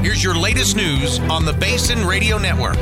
Here's your latest news on the Basin Radio Network.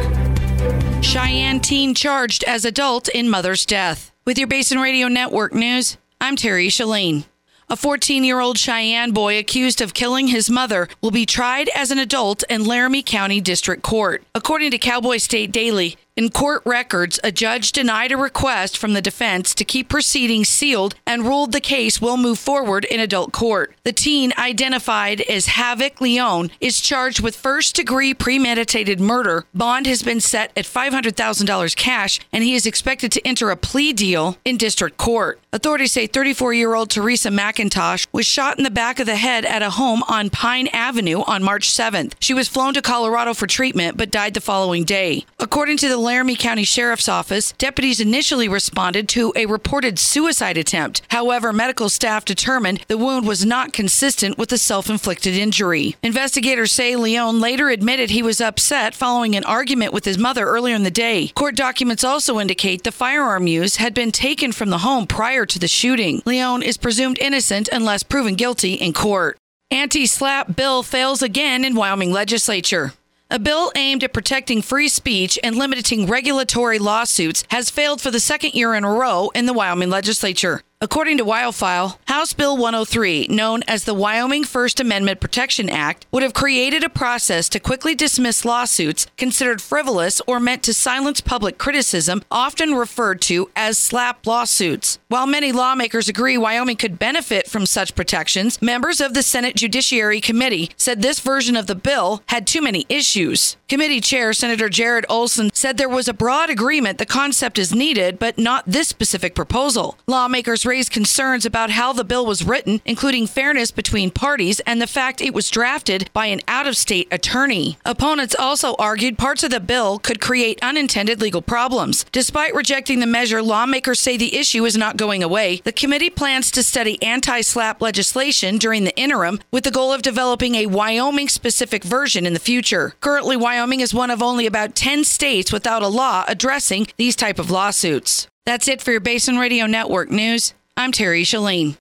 Cheyenne teen charged as adult in mother's death. With your Basin Radio Network news, I'm Terry Shalane. A 14-year-old Cheyenne boy accused of killing his mother will be tried as an adult in Laramie County District Court. According to Cowboy State Daily, in court records, a judge denied a request from the defense to keep proceedings sealed and ruled the case will move forward in adult court. The teen, identified as Havoc Leon, is charged with first-degree premeditated murder. Bond has been set at $500,000 cash, and he is expected to enter a plea deal in district court. Authorities say 34-year-old Teresa McIntosh was shot in the back of the head at a home on Pine Avenue on March 7th. She was flown to Colorado for treatment, but died the following day. According to the Laramie County Sheriff's Office, deputies initially responded to a reported suicide attempt. However, medical staff determined the wound was not consistent with a self-inflicted injury. Investigators say Leon later admitted he was upset following an argument with his mother earlier in the day. Court documents also indicate the firearm used had been taken from the home prior to the shooting. Leon is presumed innocent unless proven guilty in court. Anti-SLAPP bill fails again in Wyoming legislature. A bill aimed at protecting free speech and limiting regulatory lawsuits has failed for the second year in a row in the Wyoming legislature. According to WyoFile, House Bill 103, known as the Wyoming First Amendment Protection Act, would have created a process to quickly dismiss lawsuits considered frivolous or meant to silence public criticism, often referred to as SLAPP lawsuits. While many lawmakers agree Wyoming could benefit from such protections, members of the Senate Judiciary Committee said this version of the bill had too many issues. Committee Chair Senator Jared Olson said there was a broad agreement the concept is needed, but not this specific proposal. Lawmakers raised concerns about how the bill was written, including fairness between parties and the fact it was drafted by an out-of-state attorney. Opponents also argued parts of the bill could create unintended legal problems. Despite rejecting the measure, lawmakers say the issue is not going away. The committee plans to study anti-SLAPP legislation during the interim with the goal of developing a Wyoming-specific version in the future. Currently, Wyoming is one of only about 10 states without a law addressing these type of lawsuits. That's it for your Basin Radio Network news. I'm Terry Shalane.